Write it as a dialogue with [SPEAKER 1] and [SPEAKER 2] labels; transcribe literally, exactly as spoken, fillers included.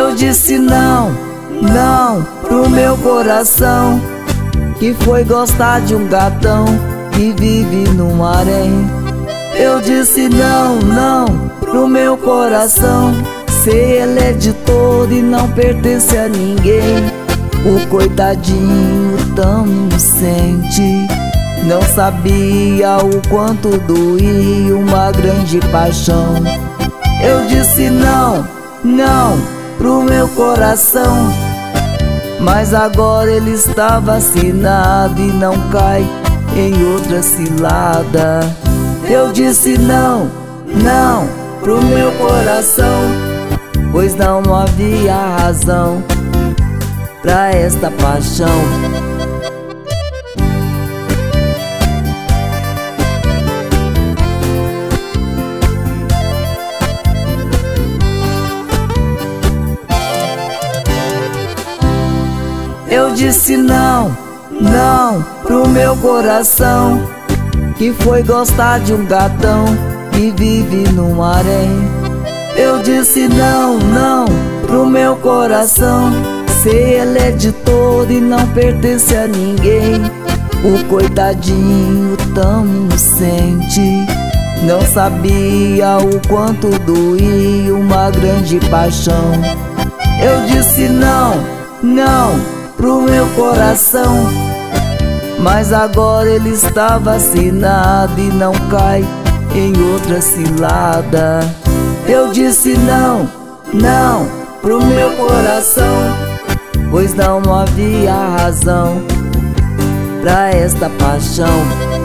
[SPEAKER 1] Eu disse não, não pro meu coração, que foi gostar de um gatão que vive num harém. Eu disse não, não pro meu coração, se ele é de todo e não pertence a ninguém. O coitadinho tão inocente não sabia o quanto doía uma grande paixão. Eu disse não, não pro meu coração, mas agora ele está vacinado e não cai em outra cilada. Eu disse não, não pro meu coração, pois não havia razão pra esta paixão. Eu disse não, não pro meu coração, que foi gostar de um gatão que vive num harém. Eu disse não, não pro meu coração, se ele é de todo e não pertence a ninguém. O coitadinho tão inocente não sabia o quanto doía uma grande paixão. Eu disse não, não pro meu coração, mas agora ele está vacinado e não cai em outra cilada. Eu disse não, não pro meu coração, pois não havia razão pra esta paixão.